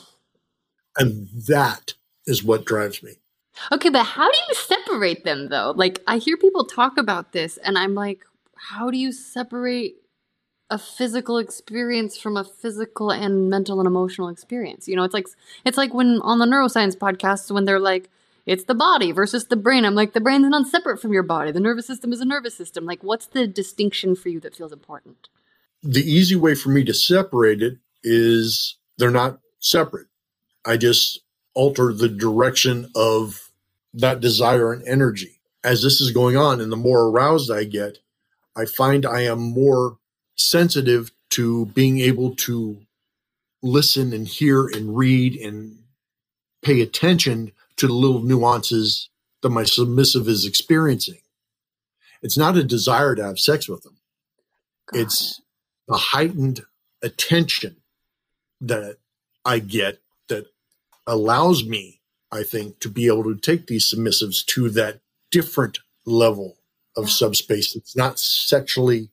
And that is what drives me. Okay, but how do you separate them, though? Like, I hear people talk about this, and I'm like, how do you separate a physical experience from a physical and mental and emotional experience? It's like when on the neuroscience podcasts, when they're like, it's the body versus the brain. I'm like, the brain is not separate from your body. The nervous system is a nervous system. Like, what's the distinction for you that feels important? The easy way for me to separate it is they're not separate. I just alter the direction of that desire and energy. As this is going on and the more aroused I get, I find I am more sensitive to being able to listen and hear and read and pay attention to the little nuances that my submissive is experiencing. It's not a desire to have sex with them. It's a heightened attention that I get that allows me, I think, to be able to take these submissives to that different level of subspace. It's not sexually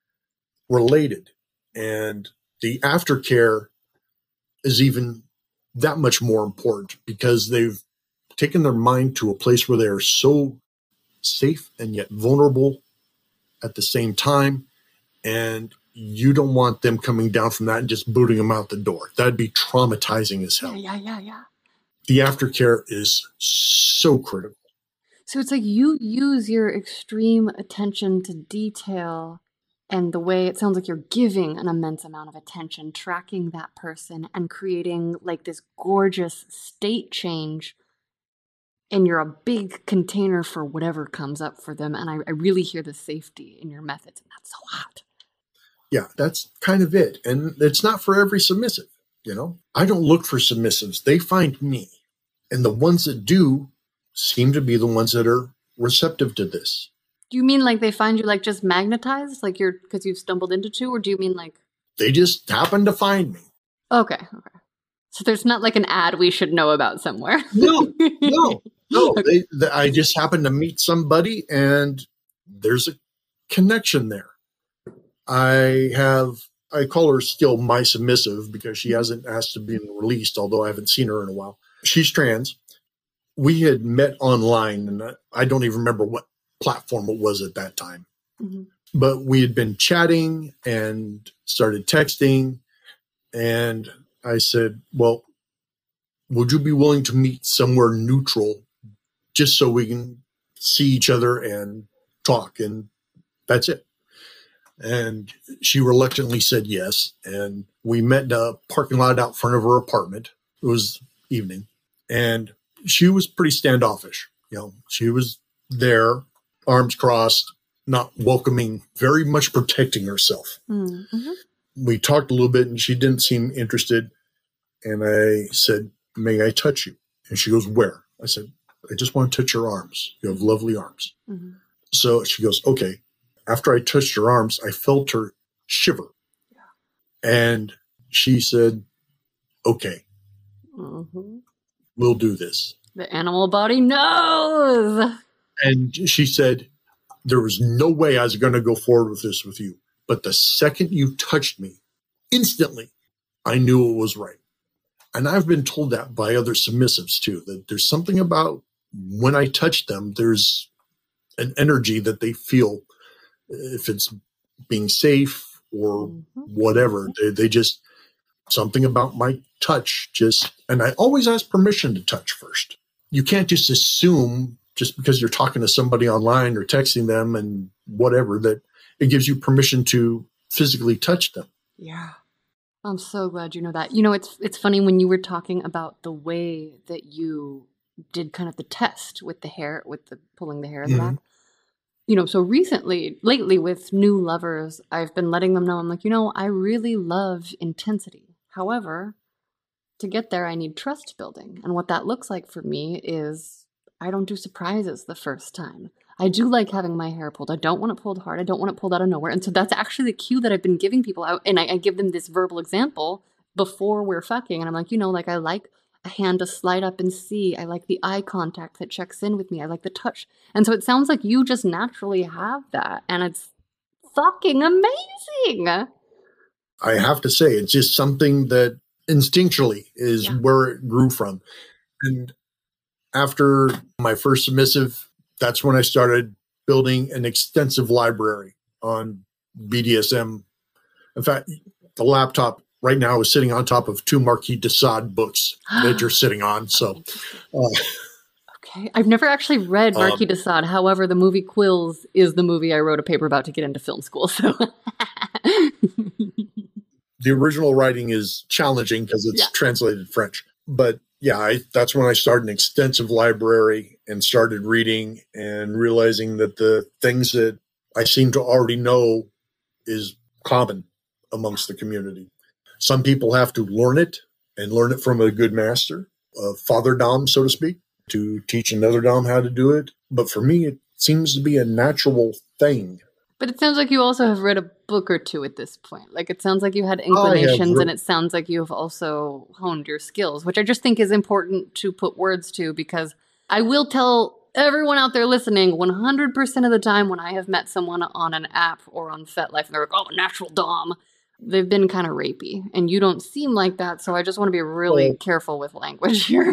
related. And the aftercare is even that much more important because they've taken their mind to a place where they are so safe and yet vulnerable at the same time. And you don't want them coming down from that and just booting them out the door. That'd be traumatizing as hell. Yeah. The aftercare is so critical. So it's like you use your extreme attention to detail and the way it sounds like you're giving an immense amount of attention, tracking that person and creating like this gorgeous state change. And you're a big container for whatever comes up for them. And I really hear the safety in your methods. And that's so hot. Yeah, that's kind of it. And it's not for every submissive, I don't look for submissives. They find me. And the ones that do seem to be the ones that are receptive to this. Do you mean like they find you like just magnetized, like because you've stumbled into two, or do you mean like they just happen to find me? Okay. So there's not like an ad we should know about somewhere. No. Okay. I just happen to meet somebody, and there's a connection there. I call her still my submissive because she hasn't asked to be released, although I haven't seen her in a while. She's trans. We had met online, and I don't even remember what platform it was at that time. Mm-hmm. But we had been chatting and started texting. And I said, well, would you be willing to meet somewhere neutral just so we can see each other and talk? And that's it. And she reluctantly said yes. And we met in a parking lot out front of her apartment. It was evening. And she was pretty standoffish. She was there, arms crossed, not welcoming, very much protecting herself. Mm-hmm. We talked a little bit and she didn't seem interested. And I said, may I touch you? And she goes, where? I said, I just want to touch your arms. You have lovely arms. Mm-hmm. So she goes, okay. After I touched her arms, I felt her shiver. Yeah. And she said, okay, we'll do this. The animal body knows. And she said, there was no way I was going to go forward with this with you. But the second you touched me, instantly, I knew it was right. And I've been told that by other submissives too, that there's something about when I touch them, there's an energy that they feel, if it's being safe or whatever. They just, something about my touch and I always ask permission to touch first. You can't just assume just because you're talking to somebody online or texting them and whatever, that it gives you permission to physically touch them. Yeah. I'm so glad you know that. It's funny when you were talking about the way that you did kind of the test with the hair, with the pulling the hair in the back. So lately with new lovers, I've been letting them know, I'm like, I really love intensity. However, to get there, I need trust building. And what that looks like for me is I don't do surprises the first time. I do like having my hair pulled. I don't want it pulled hard. I don't want it pulled out of nowhere. And so that's actually the cue that I've been giving people out. And I give them this verbal example before we're fucking. And I'm like, I like a hand to slide up and see. I like the eye contact that checks in with me. I like the touch. And so it sounds like you just naturally have that. And it's fucking amazing. I have to say, it's just something that instinctually is where it grew from. And after my first submissive, that's when I started building an extensive library on BDSM. In fact, the laptop right now is sitting on top of 2 Marquis de Sade books that you're sitting on. So, okay. I've never actually read Marquis de Sade. However, the movie Quills is the movie I wrote a paper about to get into film school. So the original writing is challenging because it's translated French. But that's when I started an extensive library and started reading and realizing that the things that I seem to already know is common amongst the community. Some people have to learn it and learn it from a good master, a father dom, so to speak, to teach another dom how to do it. But for me, it seems to be a natural thing. But it sounds like you also have read a book or two at this point. Like, it sounds like you had inclinations, and it sounds like you have also honed your skills, which I just think is important to put words to, because I will tell everyone out there listening, 100% of the time when I have met someone on an app or on FetLife, and they're like, oh, natural dom, they've been kind of rapey, and you don't seem like that, so I just want to be really careful with language here.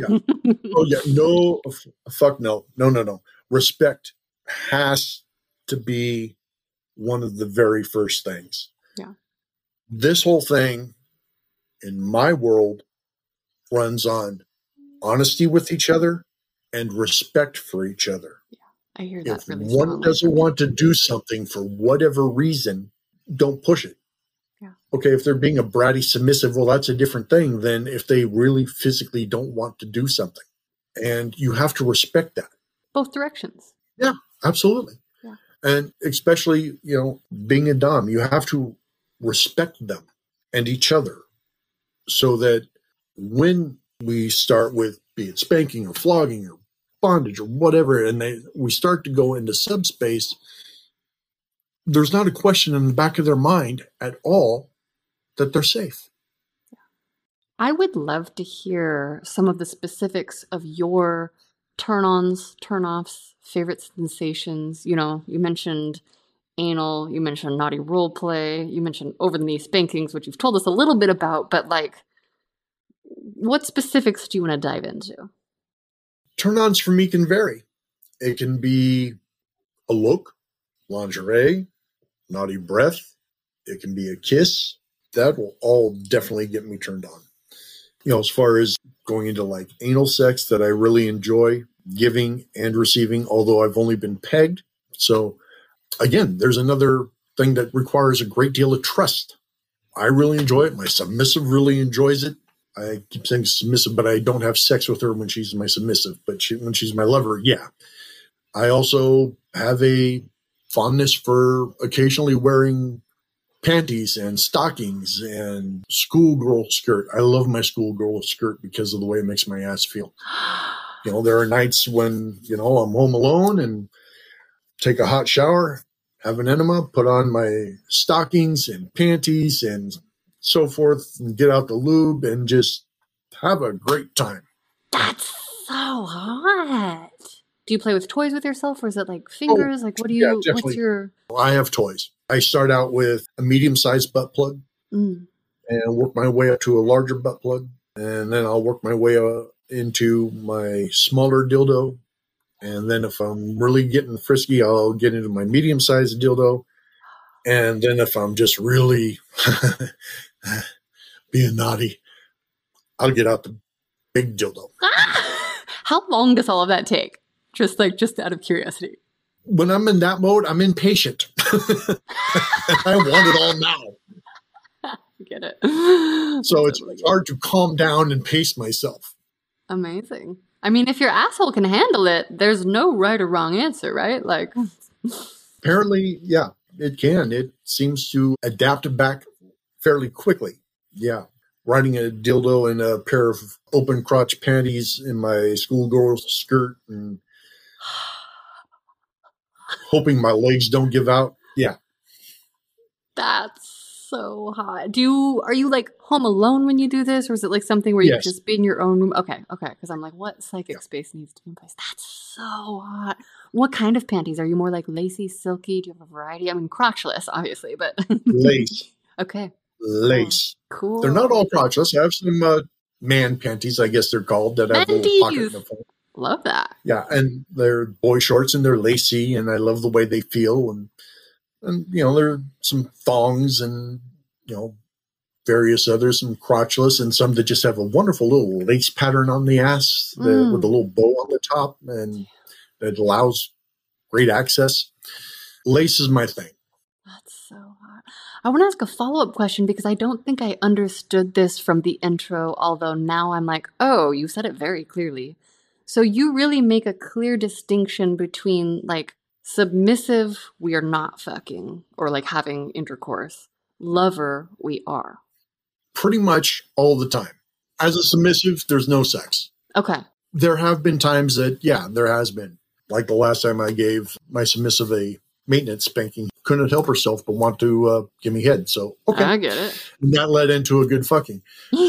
No, fuck no. No. Respect has to be one of the very first things. Yeah. This whole thing in my world runs on honesty with each other and respect for each other. Yeah, I hear that. If one doesn't want to do something for whatever reason, don't push it. Yeah. Okay, if they're being a bratty submissive, well, that's a different thing than if they really physically don't want to do something. And you have to respect that. Both directions. Yeah, absolutely. And especially, being a dom, you have to respect them and each other so that when we start with, be it spanking or flogging or bondage or whatever, and we start to go into subspace, there's not a question in the back of their mind at all that they're safe. I would love to hear some of the specifics of your turn-ons, turn-offs, favorite sensations. You mentioned anal, you mentioned naughty role play, you mentioned over-the-knee spankings, which you've told us a little bit about, but what specifics do you want to dive into? Turn-ons for me can vary. It can be a look, lingerie, naughty breath. It can be a kiss. that will all definitely get me turned on. As far as going into like anal sex that I really enjoy giving and receiving, although I've only been pegged. So again, there's another thing that requires a great deal of trust. I really enjoy it. My submissive really enjoys it. I keep saying submissive, but I don't have sex with her when she's my submissive. But when she's my lover, yeah. I also have a fondness for occasionally wearing panties and stockings and schoolgirl skirt. I love my schoolgirl skirt because of the way it makes my ass feel. There are nights when, I'm home alone and take a hot shower, have an enema, put on my stockings and panties and so forth, and get out the lube and just have a great time. That's so hot. Do you play with toys with yourself, or is it like fingers? Like, what do you, what's your... I have toys. I start out with a medium-sized butt plug and work my way up to a larger butt plug. And then I'll work my way into my smaller dildo. And then if I'm really getting frisky, I'll get into my medium-sized dildo. And then if I'm just really being naughty, I'll get out the big dildo. How long does all of that take? Just out of curiosity. When I'm in that mode, I'm impatient. I want it all now. Get it. So it's hard to calm down and pace myself. Amazing. I mean, if your asshole can handle it, there's no right or wrong answer, right? Like, apparently, yeah, it can. It seems to adapt back fairly quickly. Yeah. Riding a dildo in a pair of open crotch panties in my schoolgirl skirt and hoping my legs don't give out. Yeah. That's so hot. Are you like home alone when you do this? Or is it like something where you just be in your own room? Okay. Because I'm like, what psychic space needs to be in place? That's so hot. What kind of panties? Are you more like lacy, silky? Do you have a variety? I mean, crotchless, obviously, but. Lace. Okay. Lace. Oh, cool. They're not all crotchless. I have some man panties, I guess they're called, that have a little pocket in the front. Love that. Yeah, and they're boy shorts and they're lacy, and I love the way they feel. And there are some thongs and various others, some crotchless, and some that just have a wonderful little lace pattern on the ass with a little bow on the top, and that allows great access. Lace is my thing. That's so hot. I want to ask a follow-up question because I don't think I understood this from the intro, although now I'm like, oh, you said it very clearly. So you really make a clear distinction between like submissive, we are not fucking, or like having intercourse. Lover, we are. Pretty much all the time. As a submissive, there's no sex. Okay. There have been times that, there has been. Like the last time I gave my submissive a maintenance spanking. Couldn't help herself but want to give me head. So, okay. I get it. And that led into a good fucking.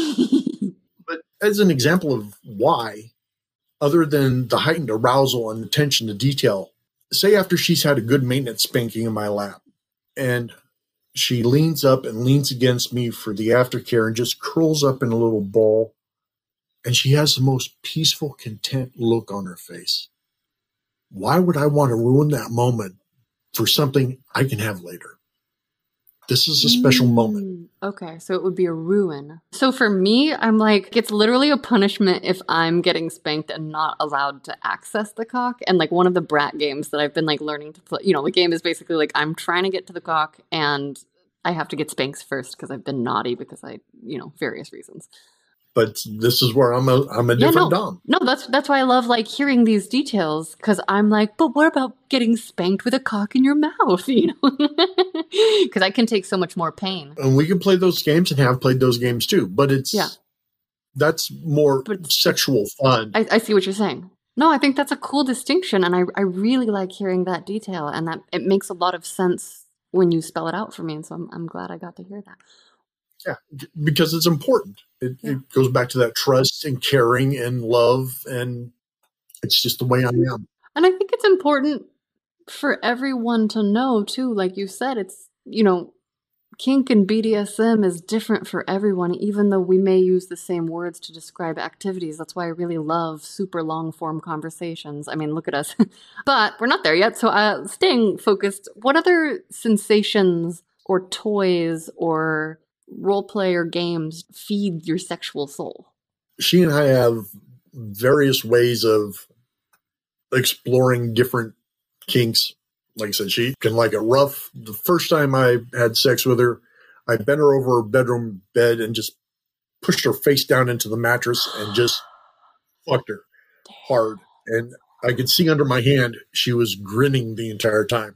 But as an example of why, other than the heightened arousal and attention to detail, say after she's had a good maintenance spanking in my lap, and she leans up and leans against me for the aftercare and just curls up in a little ball, and she has the most peaceful, content look on her face. Why would I want to ruin that moment for something I can have later? This is a special moment. Okay, so it would be a ruin. So for me, I'm like, it's literally a punishment if I'm getting spanked and not allowed to access the cock. And like one of the brat games that I've been like learning to play, the game is basically like I'm trying to get to the cock and I have to get spanked first because I've been naughty because various reasons. But this is where I'm a different Dom. No, that's why I love like hearing these details because I'm like, but what about getting spanked with a cock in your mouth? Because I can take so much more pain. And we can play those games and have played those games too. But that's more sexual fun. I see what you're saying. No, I think that's a cool distinction, and I really like hearing that detail, and that it makes a lot of sense when you spell it out for me. And so I'm glad I got to hear that. Yeah, because it's important. It goes back to that trust and caring and love, and it's just the way I am. And I think it's important for everyone to know, too, like you said, it's, kink and BDSM is different for everyone, even though we may use the same words to describe activities. That's why I really love super long-form conversations. I mean, look at us. But we're not there yet, so staying focused, what other sensations or toys or role play or games feed your sexual soul? She and I have various ways of exploring different kinks. Like I said, she can like it rough. The first time I had sex with her, I bent her over her bedroom bed and just pushed her face down into the mattress and just fucked her hard. And I could see under my hand, she was grinning the entire time.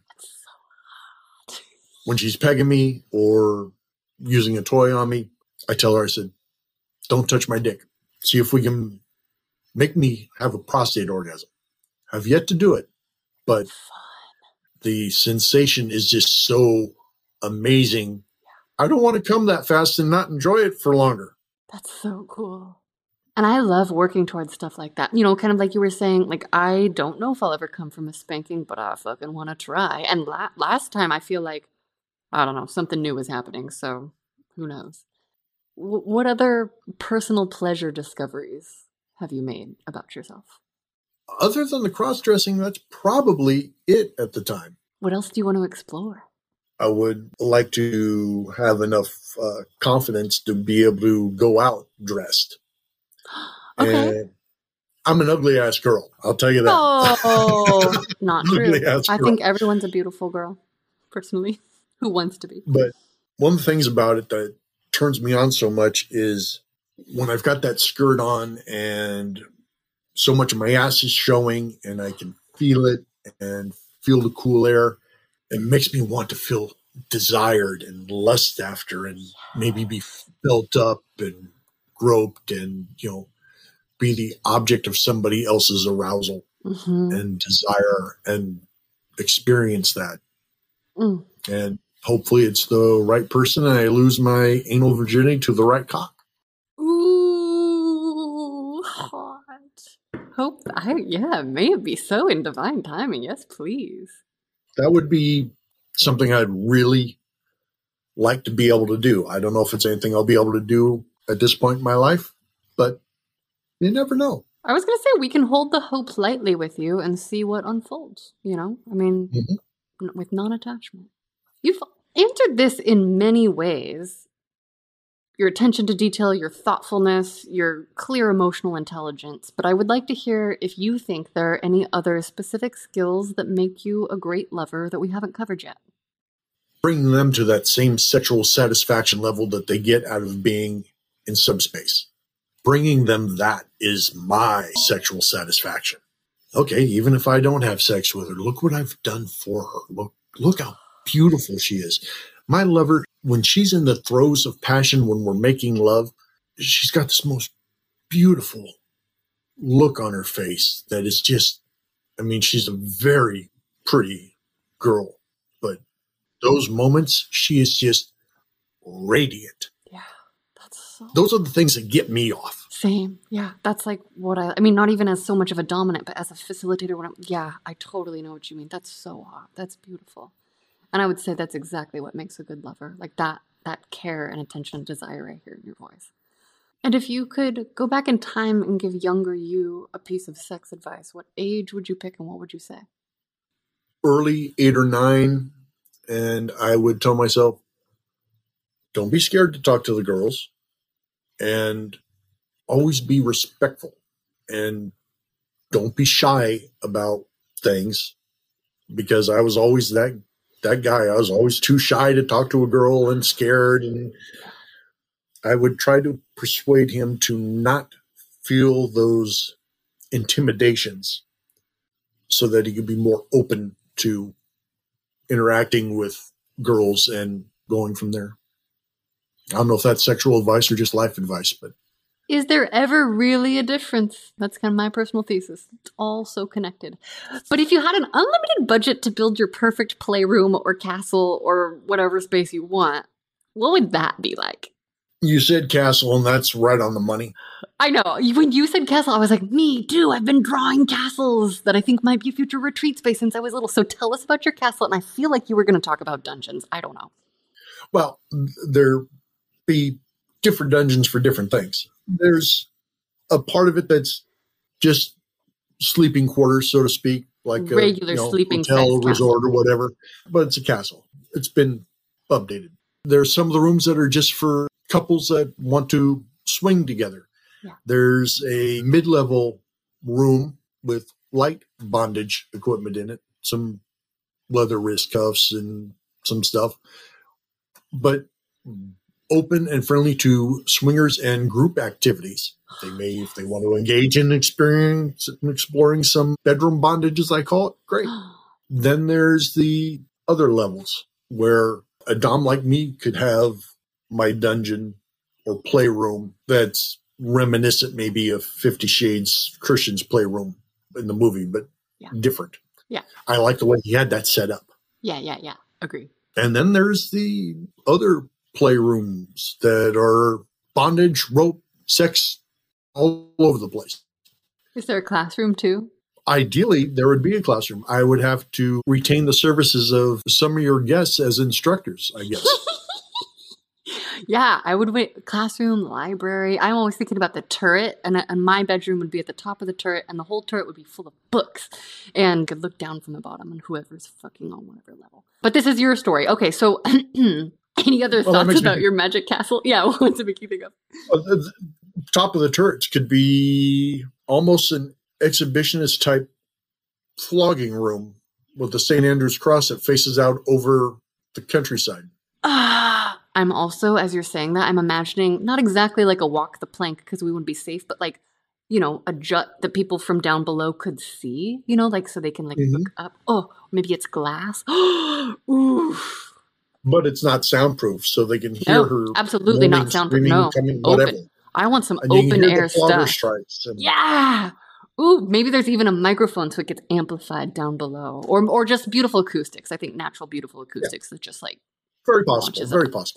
When she's pegging me or using a toy on me, I tell her, I said, don't touch my dick. See if we can make me have a prostate orgasm. I've yet to do it, but the sensation is just so amazing. I don't want to come that fast and not enjoy it for longer. That's so cool. And I love working towards stuff like that. You know, kind of like you were saying, like, I don't know if I'll ever come from a spanking, but I fucking want to try. And last time I feel like, I don't know, something new was happening. So who knows? What other personal pleasure discoveries have you made about yourself? Other than the cross-dressing, that's probably it at the time. What else do you want to explore? I would like to have enough confidence to be able to go out dressed. Okay. And I'm an ugly-ass girl. I'll tell you that. Oh, not true. Ugly-ass I girl. think everyone's a beautiful girl, personally, who wants to be. But one of the things about it that turns me on so much is when I've got that skirt on and so much of my ass is showing and I can feel it and feel the cool air. It makes me want to feel desired and lust after and maybe be built up and groped and, you know, be the object of somebody else's arousal and desire and experience that. And hopefully it's the right person and I lose my anal virginity to the right cock. Ooh, hot. May it be so in divine timing. Yes, please. That would be something I'd really like to be able to do. I don't know if it's anything I'll be able to do at this point in my life, but you never know. I was going to say, we can hold the hope lightly with you and see what unfolds, you know? I mean, with non-attachment. You've answered this in many ways. Your attention to detail, your thoughtfulness, your clear emotional intelligence. But I would like to hear if you think there are any other specific skills that make you a great lover that we haven't covered yet. Bringing them to that same sexual satisfaction level that they get out of being in subspace. Bringing them that is my sexual satisfaction. Okay, even if I don't have sex with her, look what I've done for her. Look how beautiful she is. My lover, when she's in the throes of passion, when we're making love, she's got this most beautiful look on her face that is just, I mean, she's a very pretty girl, but those moments, she is just radiant. Yeah, that's so... Those are the things that get me off. Same. Yeah, that's like what I mean, not even as so much of a dominant, but as a facilitator. I totally know what you mean. That's so hot. That's beautiful. And I would say that's exactly what makes a good lover. Like that care and attention and desire I hear in your voice. And if you could go back in time and give younger you a piece of sex advice, what age would you pick and what would you say? Early 8 or 9. And I would tell myself, don't be scared to talk to the girls and always be respectful and don't be shy about things, because I was always that guy. I was always too shy to talk to a girl and scared. And I would try to persuade him to not feel those intimidations so that he could be more open to interacting with girls and going from there. I don't know if that's sexual advice or just life advice, but. Is there ever really a difference? That's kind of my personal thesis. It's all so connected. But if you had an unlimited budget to build your perfect playroom or castle or whatever space you want, what would that be like? You said castle, and that's right on the money. I know. When you said castle, I was like, me too. I've been drawing castles that I think might be a future retreat space since I was little. So tell us about your castle. And I feel like you were going to talk about dungeons. I don't know. Well, there be different dungeons for different things. There's a part of it that's just sleeping quarters, so to speak, like regular a sleeping hotel, resort, castle. or whatever. But it's a castle. It's been updated. There's some of the rooms that are just for couples that want to swing together. Yeah. There's a mid-level room with light bondage equipment in it, some leather wrist cuffs and some stuff, but open and friendly to swingers and group activities. They may, if they want to engage in exploring some bedroom bondage, as I call it, great. Then there's the other levels where a dom like me could have my dungeon or playroom that's reminiscent maybe of 50 Shades Christian's playroom in the movie, but different. Yeah. I like the way he had that set up. Yeah. Agree. And then there's the other playrooms that are bondage, rope, sex, all over the place. Is there a classroom too? Ideally, there would be a classroom. I would have to retain the services of some of your guests as instructors, I guess. Yeah, I would wait. Classroom, library. I'm always thinking about the turret, and my bedroom would be at the top of the turret, and the whole turret would be full of books, and could look down from the bottom on whoever's fucking on whatever level. But this is your story. Okay, so any other thoughts about your magic castle? Yeah, what's it make you think of? Well, the top of the turrets could be almost an exhibitionist type flogging room with the St. Andrew's cross that faces out over the countryside. I'm also, as you're saying that, I'm imagining not exactly like a walk the plank because we wouldn't be safe, but like, you know, a jut that people from down below could see, you know, like so they can like look up. Oh, maybe it's glass. Oof. But it's not soundproof, so they can hear her. Absolutely not soundproof. No, coming, whatever. Open. I want some open air stuff. Yeah. Ooh, maybe there's even a microphone so it gets amplified down below, or just beautiful acoustics. I think natural, beautiful acoustics is just like very possible. Very possible.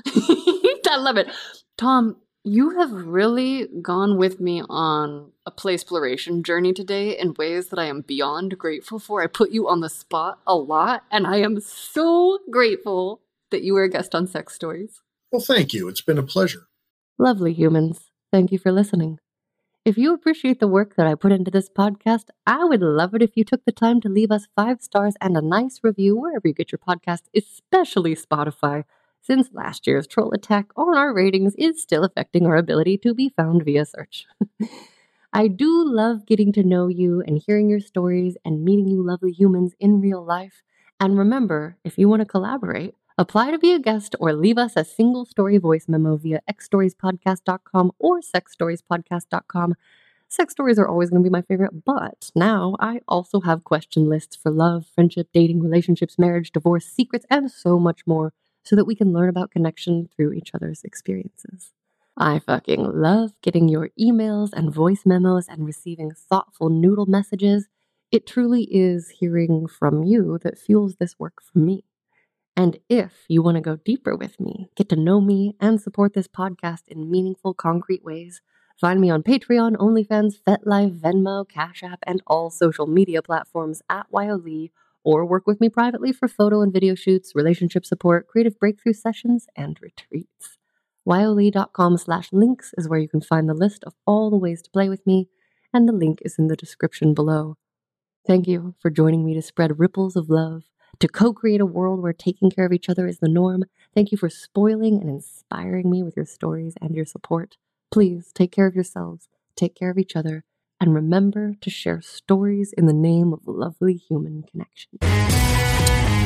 I love it, Tom. You have really gone with me on a play exploration journey today in ways that I am beyond grateful for. I put you on the spot a lot, and I am so grateful that you were a guest on Sex Stories. Well, thank you. It's been a pleasure. Lovely humans. Thank you for listening. If you appreciate the work that I put into this podcast, I would love it if you took the time to leave us 5 stars and a nice review wherever you get your podcast, especially Spotify, since last year's troll attack on our ratings is still affecting our ability to be found via search. I do love getting to know you and hearing your stories and meeting you lovely humans in real life. And remember, if you want to collaborate, apply to be a guest or leave us a single story voice memo via xstoriespodcast.com or sexstoriespodcast.com. Sex stories are always going to be my favorite, but now I also have question lists for love, friendship, dating, relationships, marriage, divorce, secrets, and so much more so that we can learn about connection through each other's experiences. I fucking love getting your emails and voice memos and receiving thoughtful noodle messages. It truly is hearing from you that fuels this work for me. And if you want to go deeper with me, get to know me, and support this podcast in meaningful, concrete ways, find me on Patreon, OnlyFans, FetLife, Venmo, Cash App, and all social media platforms at YOLee, or work with me privately for photo and video shoots, relationship support, creative breakthrough sessions, and retreats. YOLee.com/links is where you can find the list of all the ways to play with me, and the link is in the description below. Thank you for joining me to spread ripples of love, to co-create a world where taking care of each other is the norm. Thank you for spoiling and inspiring me with your stories and your support. Please take care of yourselves, take care of each other, and remember to share stories in the name of lovely human connection.